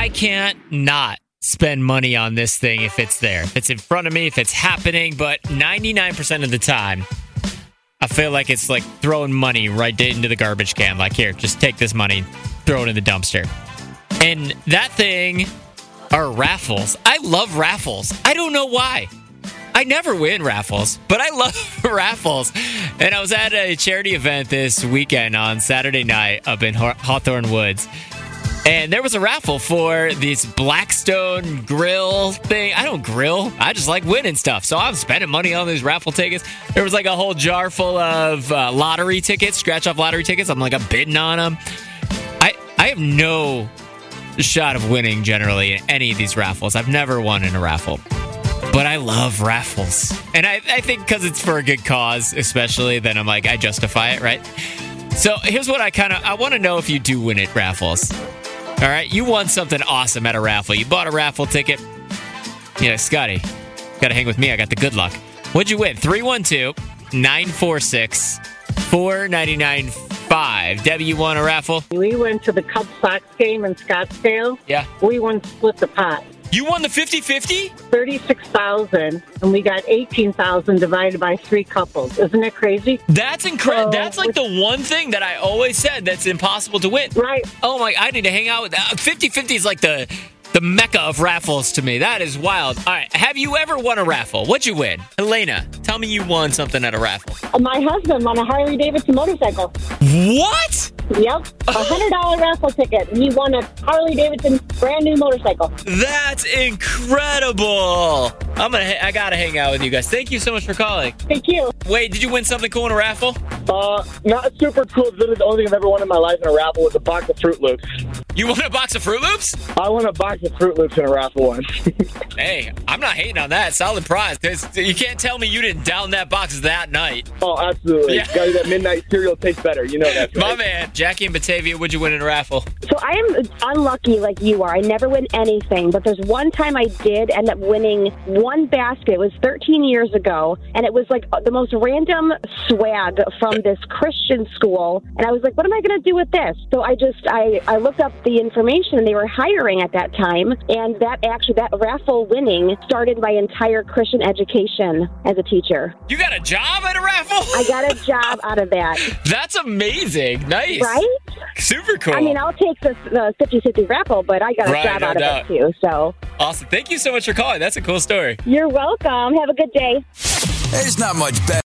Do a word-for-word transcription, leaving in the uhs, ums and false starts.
I can't not spend money on this thing if it's there. If it's in front of me, if it's happening. But ninety-nine percent of the time, I feel like it's like throwing money right into the garbage can. Like, here, just take this money, throw it in the dumpster. And that thing are raffles. I love raffles. I don't know why. I never win raffles, but I love raffles. And I was at a charity event this weekend on Saturday night up in Haw- Hawthorne Woods. And there was a raffle for this Blackstone grill thing. I don't grill. I just like winning stuff. So I'm spending money on these raffle tickets. There was like a whole jar full of uh, lottery tickets, scratch-off lottery tickets. I'm like, I'm bidding on them. I, I have no shot of winning generally in any of these raffles. I've never won in a raffle. But I love raffles. And I, I think because it's for a good cause, especially, then I'm like, I justify it, right? So here's what I kind of, I want to know if you do win at raffles. All right, you won something awesome at a raffle. You bought a raffle ticket. Yeah, Scotty, got to hang with me. I got the good luck. What'd you win? three one two, nine four six, four nine nine five. Debbie, you won a raffle? We went to the Cubs Sox game in Scottsdale. Yeah. We won split the pot. You won the fifty-fifty? thirty-six thousand, and we got eighteen thousand divided by three couples. Isn't that crazy? That's incredible. So, that's like the one thing that I always said that's impossible to win. Right. Oh my, I need to hang out with that. fifty-fifty is like the the mecca of raffles to me. That is wild. All right, have you ever won a raffle? What'd you win? Elena, tell me you won something at a raffle. My husband won a Harley Davidson motorcycle. What? Yep. A one hundred dollars raffle ticket. He won a Harley Davidson brand new motorcycle. That's incredible. I'm gonna. I gotta hang out with you guys. Thank you so much for calling. Thank you. Wait, did you win something cool in a raffle? Uh, not super cool. Literally the only thing I've ever won in my life in a raffle was a box of Fruit Loops. You won a box of Fruit Loops? I won a box of Fruit Loops in a raffle once. Hey, I'm not hating on that. Solid prize. You can't tell me you didn't down that box that night. Oh, absolutely. Yeah. Guys, that midnight cereal tastes better. You know that, right? My man. Jackie and Batavia, what'd you win in a raffle? So I am unlucky like you are. I never win anything, but there's one time I did end up winning one basket. It was thirteen years ago, and it was like the most random swag from this Christian school. And I was like, what am I going to do with this? So I just, I, I looked up the information, and they were hiring at that time. And that actually, that raffle winning started my entire Christian education as a teacher. You got a job at a raffle? I got a job out of that. That's amazing. Nice. Right? Super cool. I mean, I'll take the uh, fifty-fifty raffle, but I got a Right, job no out doubt. of it too. So Awesome. Thank you so much for calling. That's a cool story. you're welcome. Have a good day. There's not much better.